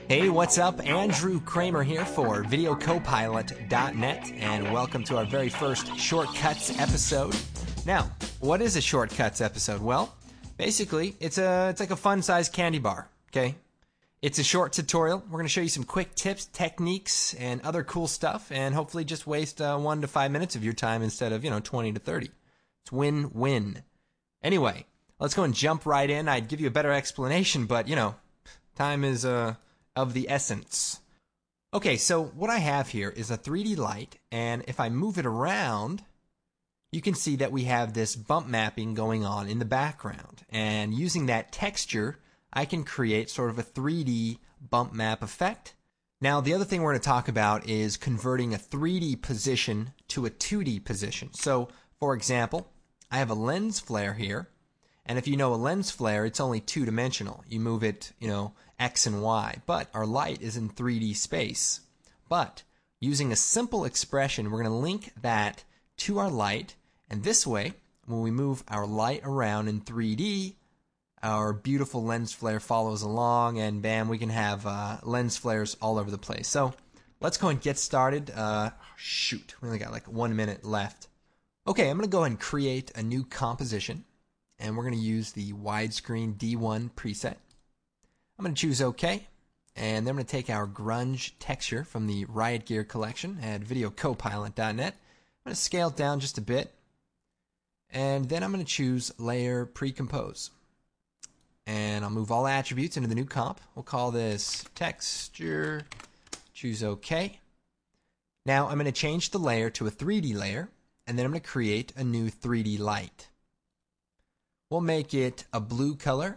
Hey, what's up? Andrew Kramer here for VideoCopilot.net, and welcome to our very first Shortcuts episode. Now, what is a Shortcuts episode? Well, basically, it's like a fun-sized candy bar, okay? It's a short tutorial. We're going to show you some quick tips, techniques, and other cool stuff, and hopefully just waste 1 to 5 minutes of your time instead of, 20 to 30. It's win-win. Anyway, let's go and jump right in. I'd give you a better explanation, but, time is of the essence. Okay, so what I have here is a 3D light, and if I move it around, you can see that we have this bump mapping going on in the background. And using that texture, I can create sort of a 3D bump map effect. Now, the other thing we're going to talk about is converting a 3D position to a 2D position. So, for example, I have a lens flare here. And if you know a lens flare, it's only two-dimensional. You move it, X and Y. But our light is in 3D space. But using a simple expression, we're going to link that to our light. And this way, when we move our light around in 3D, our beautiful lens flare follows along. And bam, we can have lens flares all over the place. So let's go and get started. Shoot, we only got like 1 minute left. Okay, I'm going to go ahead and create a new composition. And we're going to use the widescreen D1 preset. I'm going to choose OK. And then I'm going to take our grunge texture from the Riot Gear collection at VideoCopilot.net. I'm going to scale it down just a bit. And then I'm going to choose Layer Pre-Compose. And I'll move all attributes into the new comp. We'll call this Texture. Choose OK. Now I'm going to change the layer to a 3D layer. And then I'm going to create a new 3D light. We'll make it a blue color.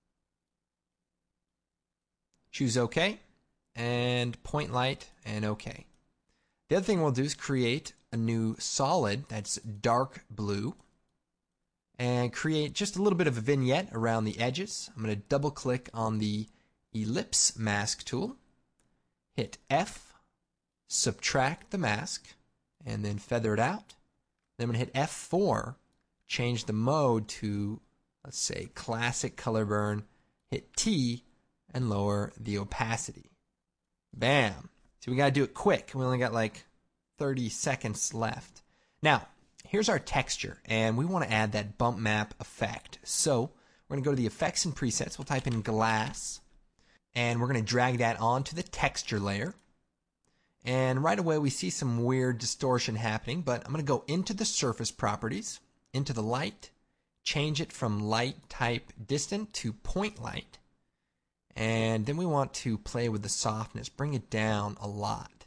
Choose OK. And point light and OK. The other thing we'll do is create a new solid that's dark blue. And create just a little bit of a vignette around the edges. I'm going to double click on the ellipse mask tool. Hit F. Subtract the mask. And then feather it out. Then I'm going to hit F4. Change the mode to, let's say, classic color burn, hit T, and lower the opacity. Bam. So we got to do it quick. We only got like 30 seconds left. Now, here's our texture, and we want to add that bump map effect. So we're going to go to the effects and presets. We'll type in glass, and we're going to drag that onto the texture layer. And right away, we see some weird distortion happening, but I'm going to go into the surface properties, into the light, change it from light type distant to point light. And then we want to play with the softness, bring it down a lot.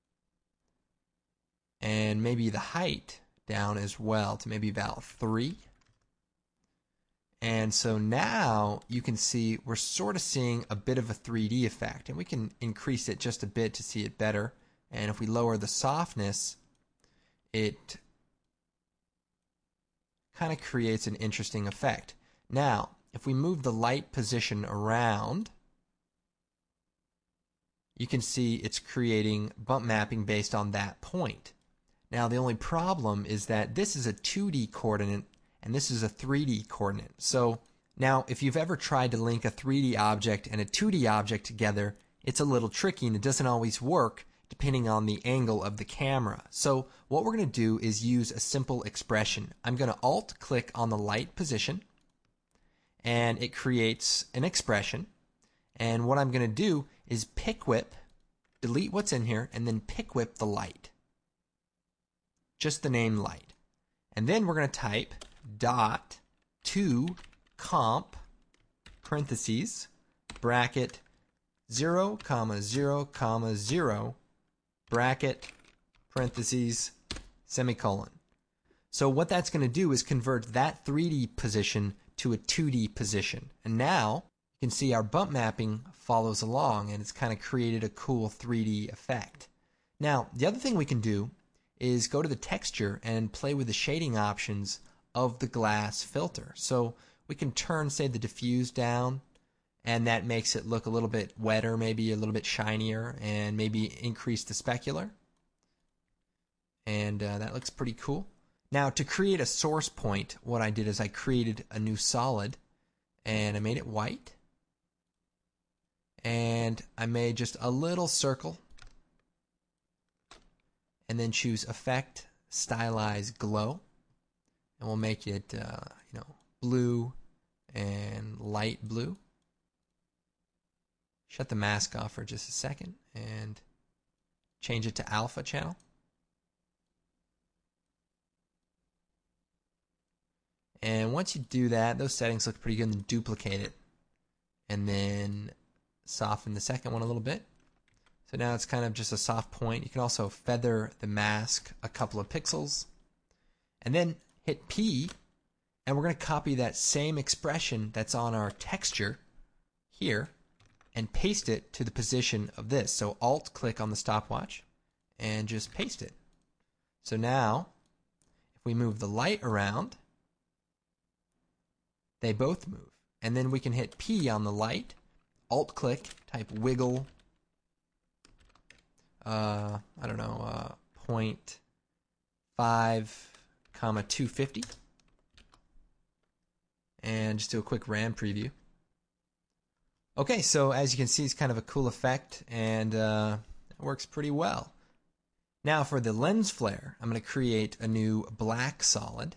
And maybe the height down as well to maybe about 3. And so now you can see we're sort of seeing a bit of a 3D effect. And we can increase it just a bit to see it better. And if we lower the softness, it kind of creates an interesting effect. Now, if we move the light position around, you can see it's creating bump mapping based on that point. Now, the only problem is that this is a 2D coordinate and this is a 3D coordinate. So now, if you've ever tried to link a 3D object and a 2D object together, it's a little tricky and it doesn't always work depending on the angle of the camera. So what we're going to do is use a simple expression. I'm going to Alt-click on the light position, and it creates an expression. And what I'm going to do is pick whip, delete what's in here, and then pick whip the light. Just the name light. And then we're going to type dot to comp parentheses bracket 0, 0, 0 bracket, parentheses, semicolon. So what that's going to do is convert that 3D position to a 2D position. And now you can see our bump mapping follows along and it's kind of created a cool 3D effect. Now, the other thing we can do is go to the texture and play with the shading options of the glass filter. So we can turn, say, the diffuse down, and that makes it look a little bit wetter, maybe a little bit shinier, and maybe increase the specular. And that looks pretty cool. Now, to create a source point, what I did is I created a new solid, and I made it white. And I made just a little circle. And then choose Effect, Stylize Glow. And we'll make it, blue and light blue. Shut the mask off for just a second and change it to alpha channel. And once you do that, those settings look pretty good, and duplicate it. And then soften the second one a little bit. So now it's kind of just a soft point. You can also feather the mask a couple of pixels. And then hit P, and we're going to copy that same expression that's on our texture here and paste it to the position of this. So Alt-click on the stopwatch and just paste it. So now, if we move the light around, they both move. And then we can hit P on the light, Alt-click, type wiggle, 0.5, 250. And just do a quick RAM preview. Okay, so as you can see, it's kind of a cool effect, and it works pretty well. Now for the lens flare, I'm going to create a new black solid.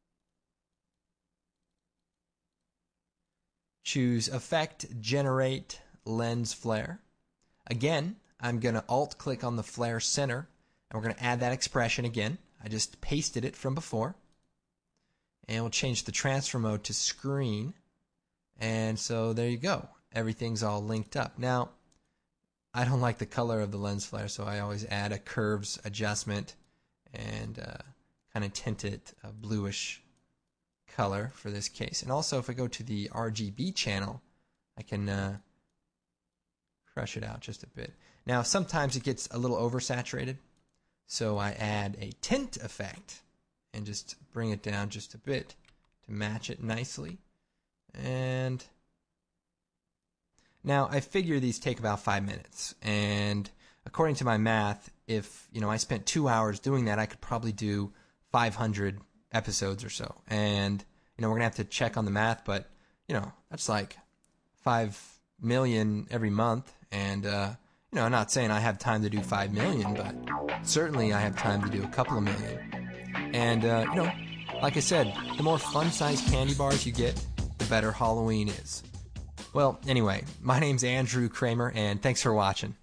Choose Effect, Generate Lens Flare. Again, I'm going to Alt-click on the flare center, and we're going to add that expression again. I just pasted it from before. And we'll change the transfer mode to screen. And so there you go. Everything's all linked up. Now, I don't like the color of the lens flare, so I always add a curves adjustment and kind of tint it a bluish color for this case. And also, if I go to the RGB channel, I can crush it out just a bit. Now, sometimes it gets a little oversaturated, so I add a tint effect and just bring it down just a bit to match it nicely. And now I figure these take about 5 minutes, and according to my math, if I spent 2 hours doing that, I could probably do 500 episodes or so. And we're gonna have to check on the math, but that's like 5 million every month. And I'm not saying I have time to do 5 million, but certainly I have time to do a couple of million. And like I said, the more fun-sized candy bars you get, the better Halloween is. Well, anyway, my name's Andrew Kramer, and thanks for watching.